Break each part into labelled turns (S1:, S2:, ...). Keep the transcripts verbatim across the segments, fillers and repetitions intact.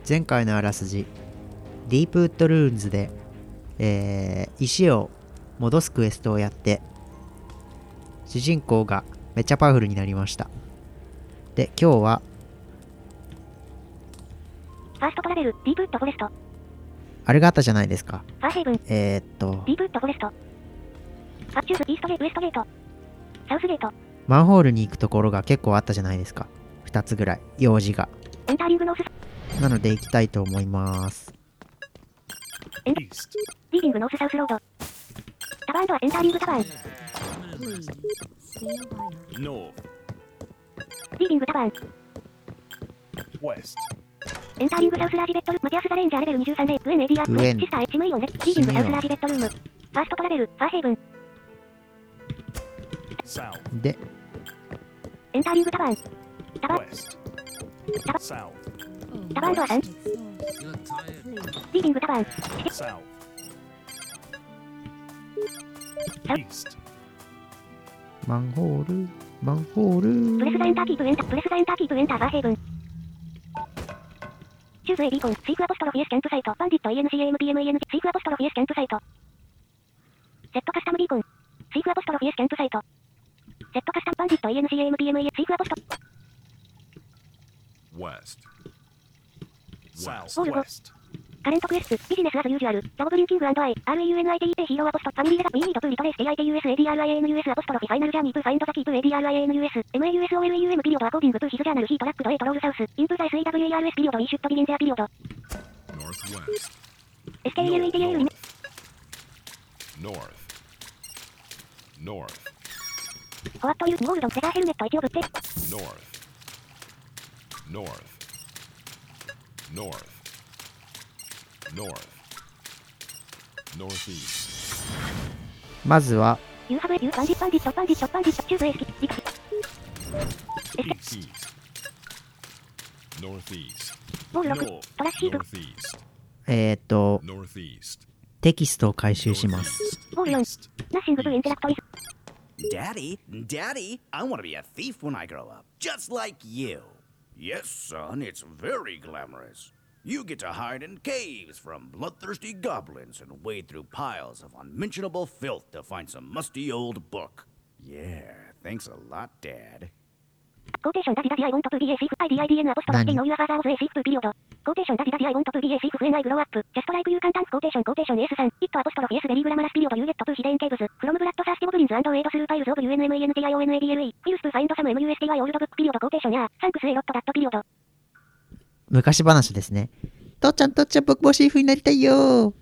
S1: 前回のあらすじ、ディープウッドルーンズで、えー、石を戻すクエストをやって主人公がめっちゃパワフルになりました。で、今日は
S2: ファーストトラベル、ディープウッドフォレスト。
S1: あれがあったじゃないですか。
S2: ファーヘイブン、
S1: えー、っと
S2: ディープウッドフォレスト。ファッチューズ、イーストゲート、ウエストゲート、サウスゲート。
S1: マンホールに行くところが結構あったじゃないですか。ふたつぐらい用事が。
S2: エンターリングノース。
S1: なので行きたいと思います。
S2: エンリーディングノースサウスロード。タバーンドはエンターリングタバーン。
S3: North,
S2: リーディングタバーン。
S3: West,
S2: エンターリングサウスラージベッドルーム。マティアスザレンジャーレベルにじゅうさんでグエンエディア
S1: グエン
S2: シスターエッチムイオンレリーディングサウスラージベッドルーム。ファーストトラベル、ファーヘイブン。
S3: South,
S1: で、
S2: エンターリングタバーン。タバーン
S3: West,
S2: タバ
S3: South,
S2: タバーンドアさん。リーディングタバーン。
S3: South, East,
S1: マンホールマンホー
S2: プレスザエンターキー
S1: ル
S2: プエンタープレスザエンターキープエンターファーヘイブン。チューズエビーコン、シークアポストロフィエスキャンプサイト、バンディット イーエヌシーエーエムピーエムイーエヌ、シークアポストロフィエスキャンプサイト。セットカスタムビーコン、シークアポストロフィエスキャンプサイト。セットカスタムバンディット イーエヌシーエーエムピーエムイーエヌ、シークアポスト。
S3: West, South,
S2: All go.
S3: West,
S2: カレントクエスト、ビジネスアズユージュアル、ジョブブリンキング &アイ、アールイーユーエヌアイティーイー ヒーローアポスト、ファミリーレガ、ミーニードプーリトレース、エーアイティーユーエス、エーディーアールアイエーエヌユーエス、アポストロフィ、ファイナルジャーニープ、ファインドザキープ、エーディーアールアイエーエヌユーエス、エムエーユーエスオーエルイーユーエムピリオド、アコーディング、プーヒズジャーナル、ヒートラックド、エートロールサウス、インプザ エスイーダブリューエーアールエス ピリオド、イーシュットビギンゼアピリオド、
S3: Northwest,
S2: エスケーエルイーティーエー リメ、
S3: North, North,
S2: ホワットユー、ゴールド、レザーヘルメット、一応ぶって、
S3: North, North, North, North, Northeast,
S1: まずは
S2: ユーハブエ、ユー、バンディット、バンディット、バンディット、バンディット、チューズエースキ、リクス、
S3: East, Northeast,
S2: ボールろく、
S3: North,
S2: トラッシープ、
S3: Northeast,
S1: えー、っと
S3: Northeast,
S1: テキストを回収します。
S3: Northeast,
S2: ボールよん、
S3: East,
S2: ナッシングブーインテラクトリス、
S4: Daddy, Daddy, I want to be a thief when I grow up, just like you. Yes, son, it's very glamorous. You get to hide in caves from bloodthirsty goblins and wade through piles of unmentionable filth to find some musty old book. Yeah, thanks a lot, Dad.
S2: コーテーションダディダディアイウォントプービーエーシーフアイディーアイディーエヌアポストロフィ
S1: 何
S2: ノーユアファーザーオブエーシーフプーピリオド、コーテーションダディダディアイウォントプービーエーシーフフエンアイグローアップ、ジャストライクユーカンタンコーテーションコーテーションエースさん、イットアポストロフィエスベリーグラマラスピリオドユーゲットプーヒデンケーブズ、フロムブラッドサースティボブリンズアンドエイドスルーパイルズオブユーエヌエムイーエヌティーアイオーエヌエーディーエルイー、フィルスプーファインドサム エムユーエスティーアイ オールドブックピリオドコーテーションやサンクスエロットダットピリオド、
S1: 昔話ですね。父ちゃん父ちゃん僕もシーフになりたいよ。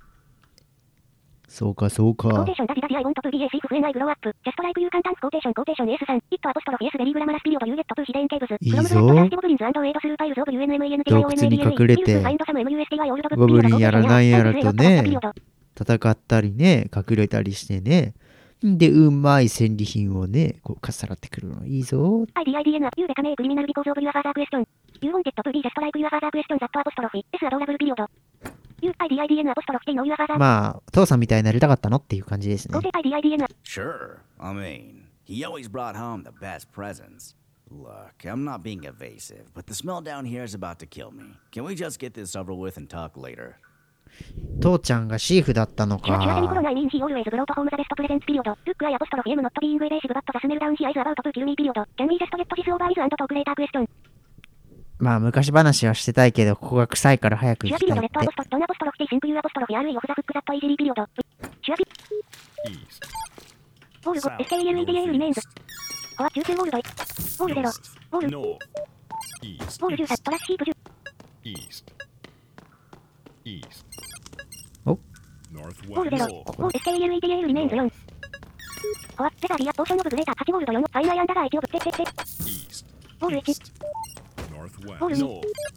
S1: そうかそうか。
S2: コーテーションダディダディアイウォントプービーエーシーフフエンアイグローアップ、ジャストライクユーカンタンコーテーションコーテーションエースさん、イットアポストロフィエスベリーグラマラスピリオドユーゲットプーヒデンケーブズ、
S1: いいぞ
S2: フロムブラッドサースティボブリンズアンドエイドスルーパイルズオブユーエヌエムイーエヌティーアイオーエヌエーディーエルイー、
S1: 洞窟に隠れて
S2: フィルスプーファインドサム エムユーエスティーアイ オールドブック
S1: ゴ
S2: ピリオド
S1: ブリンやらなんやらと
S2: コーテーションやサンクスエロットダットピリオ
S1: ね
S2: ド、
S1: 戦ったりね隠れたりしてね。でうまい戦利品をねこうかっさらってくるのいいぞ。
S2: アイディーアイディーエヌ You become a criminal because of your father question. You wanted to be just like your father question that apostrophe is adorable period. You アイディーアイディーエヌ apostrophe know your father.
S1: まあ父さんみたいになりたかったのっていう感じですね。
S2: Go to アイディーアイディーエヌ
S4: Sure, I mean, he always brought home the best presents. Look, I'm not being evasive, but the smell down here is about to kill me. Can we just get this over with and talk later?
S1: 父ちゃんがシーフだったの
S2: シュラシュラセミコロ
S1: か。
S2: ナイミンヒーオールウェイズブロートホームザベストプレゼンツピリオド。ルックアイアポストロフィエムノットビーイングエベーシブバットザスメルダウンヒアイズアバウトプーキルミーピリオド。Can we just get this over with and talk later question?
S1: まあ昔話はしてたいけどここが臭いから早く
S2: シュアピリオ
S1: 行きたいって
S2: ドレッドアポストドンアポストロフィティシンクユーアポストロフィアールイオフザフックザットイジリーピリオド。シュアピ
S3: East,
S2: ボールご
S3: South,
S2: エスケーエルイーティーエルリメインズ。
S3: Northeast,
S2: フォア中級ゴールドボールゼロ
S3: East,
S2: ボール
S3: North, East,
S2: ボールじゅうさん
S3: East,
S2: トラッシープじゅう
S3: East, East,
S1: お
S2: ボールゼ
S3: Northwest,
S2: ロボール エスケーエルイーティーエルリメインズよん。フォアレザーディアポーションオブグレーターはちゴールドよん。ファイナーアンダーガーいちオブテッテッテ
S3: East,
S2: ボールいち
S3: East, Northwest,
S2: Ball
S3: North,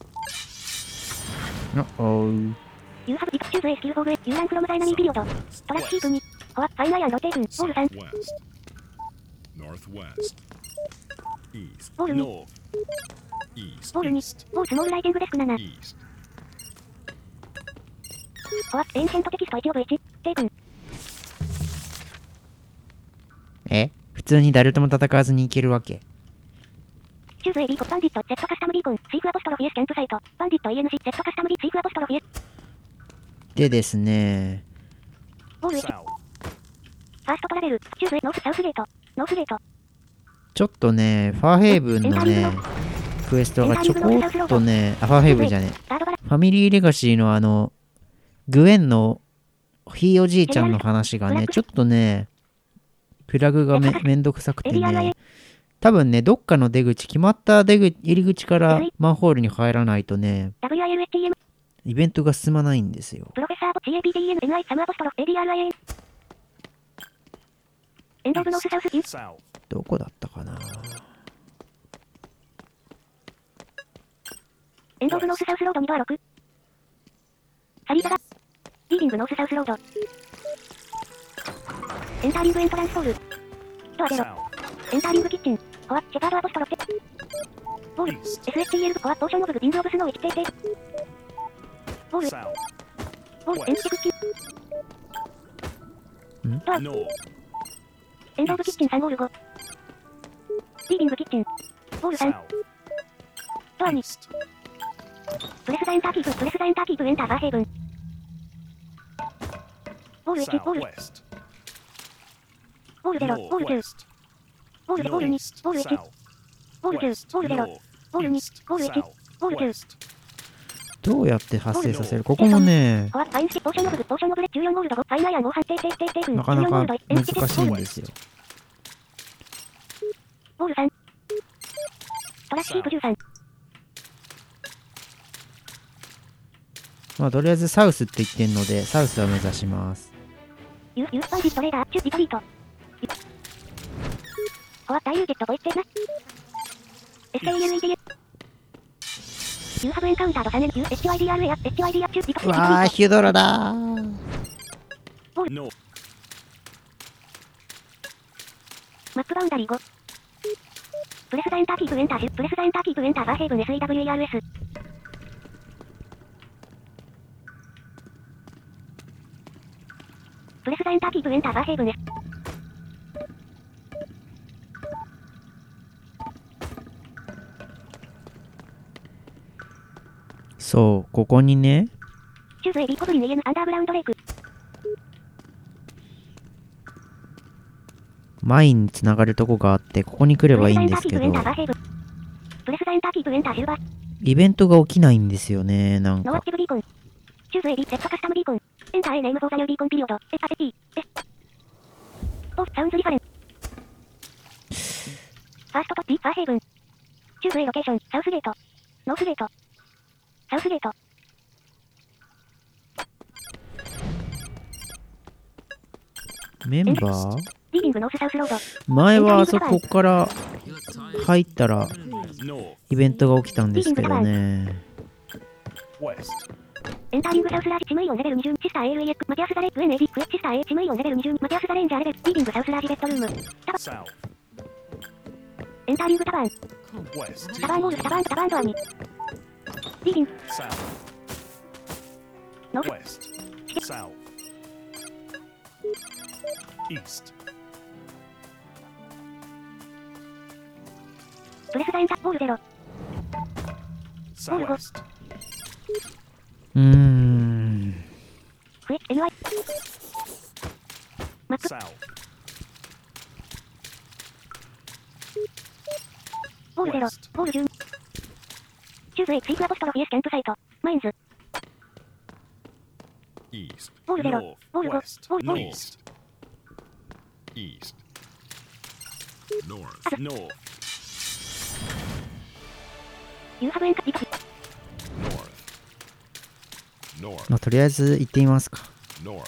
S1: おおう。
S2: ユーハブビクチューズエースキルフォーグエユーランフロムザイナミーピリオド。トラッシープにフォアファイナーアンドロテーションボールさん
S3: Southwest, Northwest, East,
S2: Ball
S3: North, East,
S2: ボールに
S3: East,
S2: ボールスモールライティングデスクなな
S3: East,
S2: フォアエンシェントテキストいちオブいちテープン
S1: え普通に誰とも戦わずにいけるわけ。
S2: チューズ エービー コバンディット Z カスタムビーコンシーフアポストロフィエスキャンプサイトバンディット イーエヌシー Z カスタムビーシーフアポストロフィエス
S1: でですね、
S2: ボールいちフ
S3: South.
S2: ァーストトラベルチューズ A ノースサウスゲートノースゲート
S1: ちょっとね、ファーヘイブンのね、クエストがちょこっとね、あ、ファーヘイブンじゃねえ。
S2: ガードバラ
S1: ファミリーレガシーのあの、グエンのひいおじいちゃんの話がね、ちょっとね、プラグがめめんどくさくてね、多分ね、どっかの出口、決まった出口入り口からマンホールに入らないとね、
S2: ダブリューアイエルエイチティーエム
S1: イベントが進まないんですよ。
S2: プロフェッサーボ シーエーピーティーエヌエヌアイ サムアポストロ エーディーアールアイエー エンドオブノースサウスキュー
S3: South.
S1: どこだったかな。
S2: エンドオブノースサウスロードにドアろくサリーザダリーディングノースサウスロードエンターリングエントランスホールドアゼロ
S3: South.
S2: エンターリングキッチンコアシェパードアポストロテボール
S3: East.
S2: エスエスティーエル コアポーションオブグリングオブスノーいち定定ボール
S3: South.
S2: ボールエンチキッチンドア
S3: North.
S2: エンドオブキッチンさんゴールごリーディングキッチンボールさん
S3: South.
S2: ドアに
S3: East.
S2: プレスザエンターキーププレスザエンターキープエンターファーヘイブンボールいちボール
S3: Southwest.
S2: ボールゼロボールきゅう
S3: Northwest.
S2: ボールボールに
S3: Northeast.
S2: ボールいち
S3: South.
S2: ボールきゅう
S3: West.
S2: ボールゼロ
S3: North.
S2: ボールに
S3: East.
S2: ボールいち
S3: South.
S2: ボールきゅう
S3: West.
S1: どうやって発生させる？ここもね、
S2: コアファインシポーションオブグポーションオブレじゅうよんゴールドごファインアイアンご判定定定定分
S1: なかなか難しいん
S2: ボ
S1: ですよ。
S2: ールさんトラッシープじゅうさん
S1: まあ、とりあえずサウスって言ってんので、サウスは目指します。
S2: ユーユースパンジストレーダーチュリトリートコア大ユージェットボイステーナ エスケーイーエヌイーディー ユーハブエンカウンタードサネン ユーエイチワイディーアールエア エイチワイディーアチュリト
S1: うわー、ヒュドラだー。
S3: North.
S2: マップバウンダリーごプレスザエンターキープエンターシュプレスザエンターキープエンターファーヘイブン エスイーダブリューイーアールエス プレスザエンターキープエンターファーヘイブン S
S1: そう、ここにね、
S2: チューズエビコブリン エーエヌ アンダーグラウンドレイク
S1: マインにつながるとこがあって、ここに来ればいいんですけど、
S2: プレスザエンターキープエンターファーヘイブンプレスザエンターキープエンターシルバー
S1: イベントが起きないんですよね、なんか
S2: ノーアク。ティブビーコンチューズエビセットカスタムビーコンエンターエネームフォーザニュービーコンピリオド エスアティエスオフサウンズリファレンファーストトッピーファーヘイブンチューズエロケーションサウスゲートノースゲートサウスゲート
S1: メンバー
S2: リーディングノースサウスロード
S1: 前はあそこから入ったら
S3: North.
S1: イベントが起きたんですけどね。
S3: West.
S2: エンターリングサウスラージチムイオンレベルにじゅうシスター エーエルイーエックス マティアスザレクエンエーディクエシスター A チムイオンレベルにじゅうマティアスザレンジャーレベルリーディングサウスラージベッドルームタバ
S3: South.
S2: エンターリングタバーン
S3: West.
S2: タバーンウォールタバーンタバーンドアにリーディング
S3: South.
S2: ノース
S3: West. South. East.
S2: プレスザエンターボールゼロ
S3: Southwest.
S1: うーん。
S2: フエ エヌアイ マップ
S3: South.
S2: ボールゼロ
S3: West.
S2: ボールじゅうチューズエイシークアポストロフィエスキャンプサイトマインズ
S3: East.
S2: ボールゼロ
S3: North.
S2: ボールご
S3: West.
S2: ボールご
S3: East. East. North. North.
S2: ユーハブエンカリトリ
S3: North. North.
S1: まあ、とりあえず行ってみますか。
S3: North.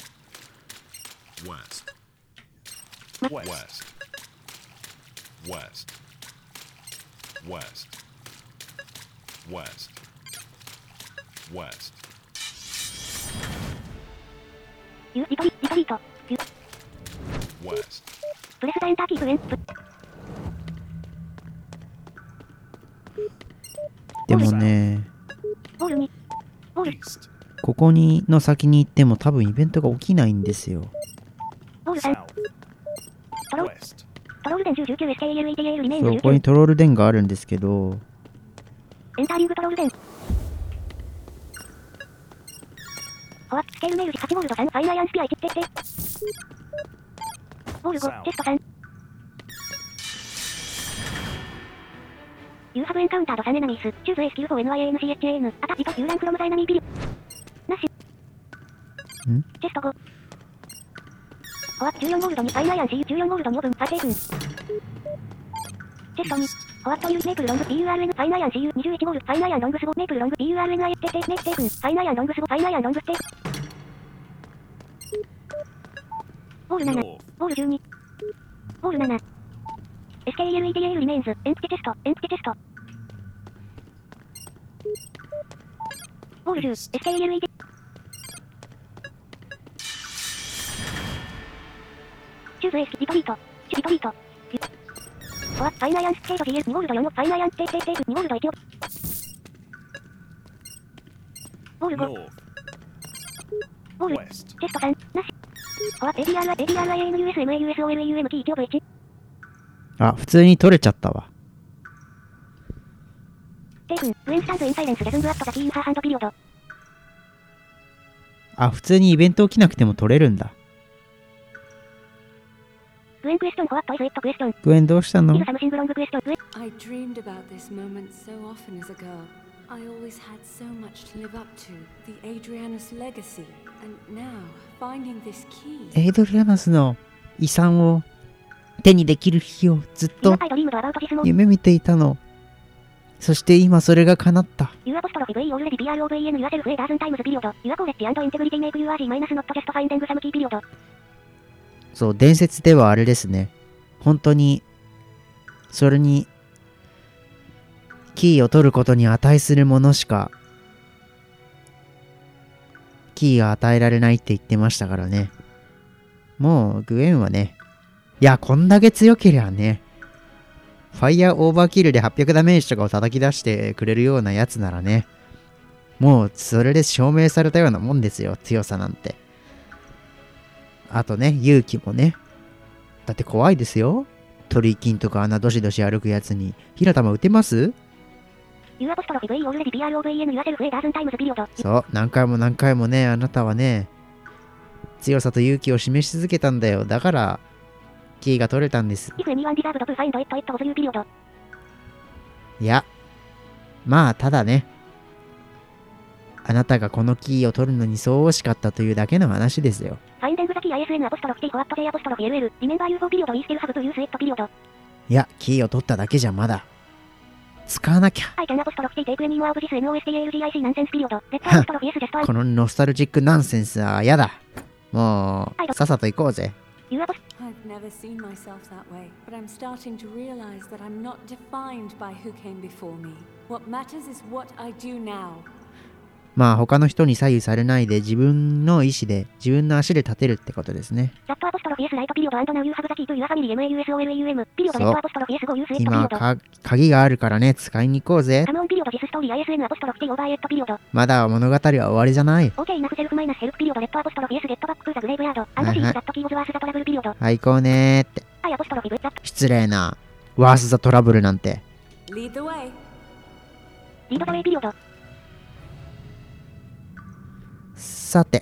S3: West.
S2: Ma-
S3: West. West. West. West. West.
S2: ユーリトリリトリートユー
S3: West.
S2: プレスザエンターキープエンプ
S1: でもね、
S2: ボールにボール
S3: East.
S1: ここにの先に行っても多分イベントが起きないんですよ。
S2: ボールさん
S3: South.
S2: トロ
S3: West.
S2: トロールデンじゅう、じゅうきゅう、エスケーエルイーティーエル リメインズ
S1: そう、ここにトロールデンがあるんですけど、
S2: エンターリングトロールデン。フォア、スケールメールはちゴールドさん、ファイナーアンスピアいちってって。ボールご、チェストさん。ユーハブエンカウンタードさんエナミース、チューズエスキルフォー エヌアイエヌシーエイチエーエヌ、アタッチとユーランクロムザエナミービリュ。ナッシュ。
S1: ん
S2: チェストご。フォア、じゅうよんゴールドに、ファイナーアンシーユー、じゅうよんゴールドにオープン、ファイテークン。チェストに。フォワットユー、メープルロング、ピーユーアールエヌ、ファイナーアンシーユー、にじゅういちゴール、ファイナーアンロングスゴ、メープルロング、ピーユーアールエヌアイエッテテ、メープテークン、ファイナーアンロングスゴ、ファイナーアンロングステーク。ボールなな、ボールじゅうに、ボールなな。エスケーエルイーティーエル リメインズ、エンプティチェスト、エンプティチェスト。ボールじゅう、エスケーエルイーティー。チューズエス、リトリート、リトリート。フォア、ファイナーアンスケート ジーエル、にゴールドよん、ファイナーアンテーテーテーク、にゴールドいちオ。ボールご。ボール、チェストさん、なし。フォア、エーディーアール、エーディーアールアイエヌユーエスエムエーユーエスオーエルエーユーエムティーいちオブいち。
S1: あ、普通に取れちゃったわ。
S2: テイクン、ウェンスタンズインサイレンスレズングアットザキーユーハーハンドピリオド。
S1: あ、普通にイベント起きなくても取れるんだ。
S2: グエンクエスチョン、フォアットイズエットクエスチョン。
S1: グエンどうしたの？
S2: イズサムシングロングクエスチョン。グエン
S5: I dreamed about this moment so often as a girl. I always had so much to live up to, the Adrianus legacy, and now finding this key.
S1: エイドリアナスの遺産を手にできる日をずっと夢見ていたの。そして今それが叶った。
S2: ユーアポストロフィ V オールレディ ピーアールオーブイエヌ ユアセルフエダーズンタイムズピリオド。ユアコーレッジ&インテグリティメイクユアージーマイナスノットジャストファインデングサムキーピリオド。
S1: そう、伝説ではあれですね。本当に、それに、キーを取ることに値するものしか、キーが与えられないって言ってましたからね。もう、グエンはね、いや、こんだけ強けりゃね、ファイヤーオーバーキルではっぴゃくダメージとかを叩き出してくれるようなやつならね、もう、それで証明されたようなもんですよ、強さなんて。あとね、勇気もね。だって怖いですよ。鳥居金とかあんなドシドシ歩くやつに、火の玉撃てます？
S2: ユーアポストロフィ V オールレディ ピーアールオーブイエヌ ユアセルフエダーズンタイムズピリオド。
S1: そう、何回も何回もね、あなたはね、強さと勇気を示し続けたんだよ。だから、キーが取れたんです。
S2: If anyone deserved to find it, it was you, period.
S1: いや、まあ、ただね、あなたがこのキーを取るのにそう惜しかったというだけの話ですよ。
S2: Finding the key アイエスエヌ アポストロフ T フォワット J アポストロフ エルエル Remember you for period we still have to use it period.
S1: いや、キーを取っただけじゃまだ使わなきゃ。
S2: I can アポストロフ T take any more of this nostalgic nonsense period. Let's アポストロフ S just
S1: このノスタルジックナンセンスはやだ。もう、さっさと行こうぜ。
S2: You apost-
S5: I've never seen myself that way, but I'm starting to realize that I'm not defined by who came before me. What matters is what I do now.
S1: まあ他の人に左右されないで自分の意思で自分の足で立てるってことですね。
S2: That アポストロフ S right period and now you have the key to your family MAUSOLAUM period let アポストロフ S go use it
S1: 今
S2: period.
S1: か鍵があるからね、使いに行こうぜ。
S2: Come on period this story アイエスエヌ アポストロフ T over it period.
S1: まだ物語は終わりじゃない。
S2: OK enough self minus help period let アポストロフ S get back to the graveyard and see that key was worth the trouble period.
S1: はい行こうねーって。
S2: I アポストロフ V that
S1: 失礼な。ワースザトラブルなんて。
S5: Lead the way.
S2: lead the way period.
S1: さて。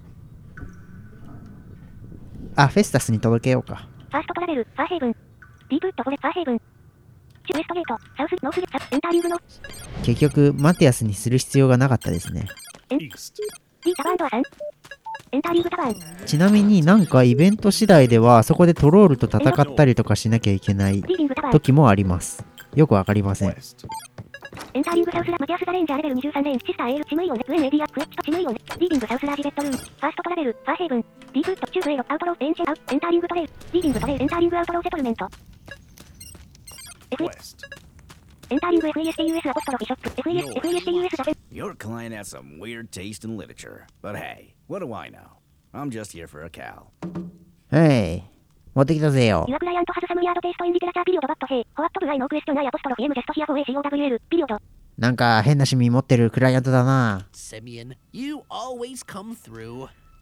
S1: あ、フェスタスに届けようか。
S2: ファーストトラベル、ファーヘイブン。ディープウッドフォレ、ファーヘイブン。チュウエストゲート、サウス、ノースゲート、エンターリングの。
S1: 結局、マティアスにする必要がなかったですね。
S2: エン、ディータバーンドアさん。エンターリングタバーン。
S1: ちなみになんかイベント次第では、そこでトロールと戦ったりとかしなきゃいけない時もあります。よくわかりません。
S2: エンターリングサウスラ、マティアスザレンジャーレベルにじゅうさんレン、シスターエール、チムイオン、ウエンエディア、クエッチとチムイオン、リーディングサウスラージベッドルーム、ファーストトラベル、ファーヘイブン、ディープウッド、チューズエロ、アウトロー、エンチェアウ、エンターリングトレイル、リーディングトレイル、エンターリングアウトローセトルメント。F、エンターリング エフイーエスティーユーエス アポストロフィショップ、エフイーエス、エフイーエスティーユーエス ザフェン。
S4: Your client has some weird taste in literature. But hey, what do I know? I'm just here for a cow.
S1: はい。持ってきたぜよ。
S2: Your client has some weird taste in literature period but hey, what do I know question I アポストロフ M just here for A C O W L period.
S1: なんか変な趣味持ってるクライアントだな。
S6: Simeon, you always come through.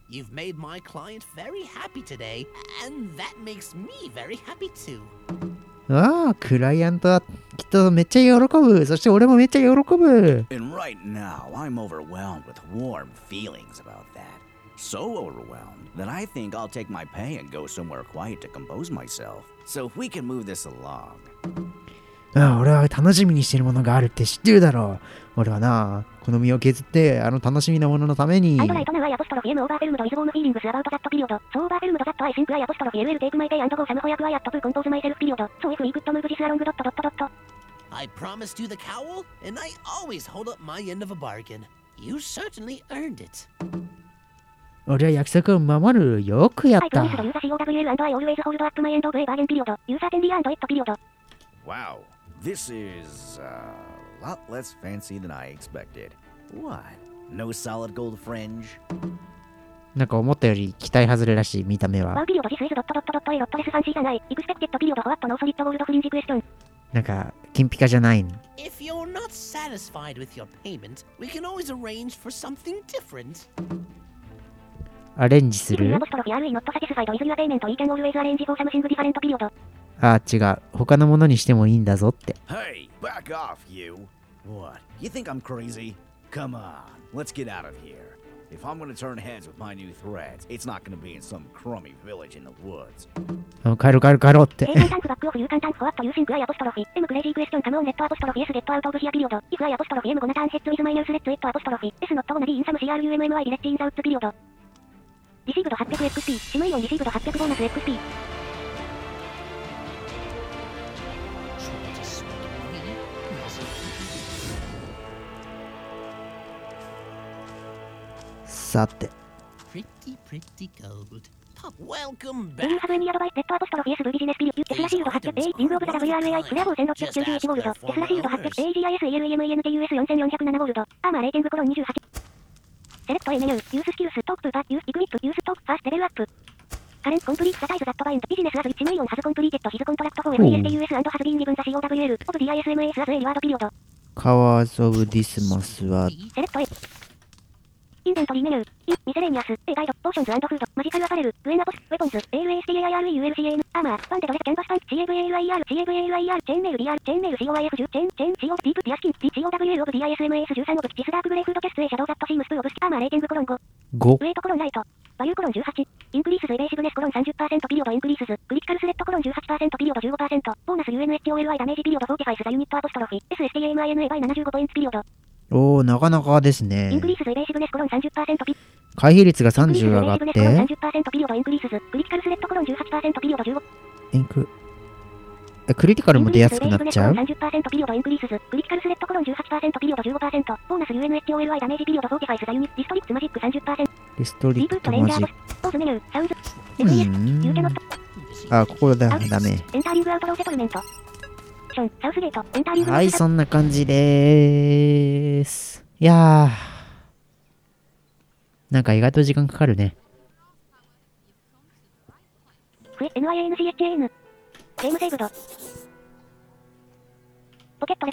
S6: You've made my client very happy today, and that makes me very happy too.
S1: ああ、クライアントはきっとめっちゃ喜ぶ。そして俺もめっちゃ喜ぶ。
S4: And right now, I'm overwhelmed with warm feelings about that. So overwhelmed that I think I'll take my pay and go somewhere quiet to compose myself. So if we can move this along.
S1: ああ、俺は楽しみにしてるものがあるって知ってるだろう。俺はな、この身を削って、あの楽しみなもののために。
S2: アイドライトナウアイアポストロフィエムオーバーフェルムドイズボームフィーリングスアバウトザットピリオド。ソーオーバーフェルムドザットアイシンクアイアポストロフィエルエルテイクマイペイアンドゴーサムホヤクアイアットプーコンポーズマイセルフピリオド。ソーエフイグッドムーブジスアロングドットドットドット。
S6: I promised you the cowl, and I always hold up my end of a bargain. You certainly earned it.
S1: 俺は約束を守る。よくやっ
S2: I
S1: た。
S2: promise to use a C O W L and I always hold up my end of a bargain period. You certainly and it period.
S4: Wow, this is uh, a lot less fancy than I expected. What? No solid gold fringe?
S1: なんか思ったより期待外れらしい、見た目は。
S2: ワンピリオドジスイズドットドットドットエロットレスファンシーじゃない。エクスペクテッドピリオドフォワットノーソリッドゴールドフリンジクエスチョン。
S1: なんか、金ピカじゃないの。
S6: If you're not satisfied with your payment, we can always arrange for something different.
S1: アレンジする
S2: アポストロフィアールイノットサティスファイドイズユアペイメントイーキャンオールウェイズアレンジフォーサムシングディファレントピリオド。
S1: ああ、違う。他のものにしてもいいんだぞって。
S4: Hey, back off, you. What? You think I'm crazy? Come on, let's get out of here. If I'm gonna turn heads with my new threads, it's not gonna be in some crummy village in the woods.
S1: あ帰ろう帰ろう帰ろうって。
S2: エーカンタンクバックオフユーカンタンクフォワットユーシンクアイアポストロフィ M クレイジークエスチョンカムオンネットアポストロフィ S ゲットアウトオブヒアピリオド If アイアポストロフィ M ゴナターンヘッズウィズマイナースレッツエットアポストロフィ S ノットゴナビーインサム CRUMMI ディレッチインザウッツピリオドリシーブド はっぴゃくエックスピー シムイオンリシーブドはっぴゃくボーナス エックスピー
S1: さて。
S6: Pretty, pretty gold. Welcome
S2: デニ
S6: back.
S2: ーハブエニアドバイレッドアポストロフィ S ブービジネスピリテスラシールドはっぴゃく A リングオブザ ダブリューアールエーアイ フレアボーせんろっぴゃくきゅうじゅういちゴールドテスラシールドはっぴゃく エージーアイエスエルイーエムイーエヌティーユーエスよんせんよんひゃくななゴールドアーマーレーティングコロンにじゅうはちセレクト A メニューユーススキルストークプーパーユースイクイップユーストークファーストレベルアップカレントコンプリートサタイズザットバインドビジネスアズリッチメイオンハズコンプリーテッドヒズコントラクトフォー エムイーエスティーユーエス アンドハズビーンギブンザ シーオーダブリューエル オブ ディーアイエスエムエス アズエリワードピリオド
S1: カワーズ・オブ・ディスマスは、
S2: セレクト A インベントリーメニュー、イン、ミセレニアス、A ガイド、ポーションズ&フード、マジカルアパレル、グエナボス、ウェポンズ、エーユーエーエスティーエーアイアールイーユーエルシーエーエヌ、アーマー、バンデドレス、キャンバスパン、シーエーブイエーエルアイアール、シーエーブイエーエルアイアール、チェーンメール ディーアール、チェーンメール シーオーアイエフじゅう、チェーン、チェーン、シーオー、ディープ、ディアスキン、ディ、シーオーダブリューエル オブ ディーアイエスエムエスじゅうさんオブ、チスダークグレイフードキャスト A シャドウザットシームスプーオブスアーマーレーティングコロンご、
S1: ご。
S2: ウェイトコロンライト、バリューコロンじゅうはち、インクリースズエベーシブネスコロン さんじゅっパーセント ピリオドインクリースズ、クリティカルスレッドコロン じゅうはちパーセント ピリオド じゅうごパーセント、ボーナス ユーエヌエイチオーエルアイ ダメージピリオドフォーティファイスザユニットアポストロフィ、エスエスティーエムアイエヌエー バイななじゅうごポイントピリオド、
S1: おー、なかなかです
S2: イン
S1: ね
S2: ク。リースズエベーシブネスコロン さんじゅっパーセント ピ、
S1: 回避率がさんじゅう上がっ
S2: インクリースズエベーシブネスコロン
S1: て、
S2: さんじゅっパーセント ピリオドインクリースズ、クリティカルスレッドコロン じゅうはちパーセント ピリオドじゅうご、
S1: インク、えクリティカルも出やすくなっちゃう。
S2: さんじゅっパーセント ピリオドインクリースズ、クリティカルスレッドコロン じゅうはちパーセント ピリオド じゅうごパーセント、ボーナス ユーエヌエイチオーエルアイ ダメージピリオドフォーティファイスザユニットディストリクツマジック さんじゅっパーセント、
S1: リストリク
S2: リープット
S1: トマジッ
S2: レンジャーボス、ポーズメニュー、サウンズ、
S1: う
S2: エスイーエス、
S1: ー
S2: ユーキャノッ
S1: ん。
S2: ト、
S1: あ、ここだ、ダメ。
S2: エンターリングアウトローセトルメント、ション、サウスゲート、エンターリング
S1: はい、そんな感じでーす。いやー。なんか意外と時間かかるね。
S2: フエ エヌアイエヌジーエイチエーエヌ ゲームセーブドポケットレ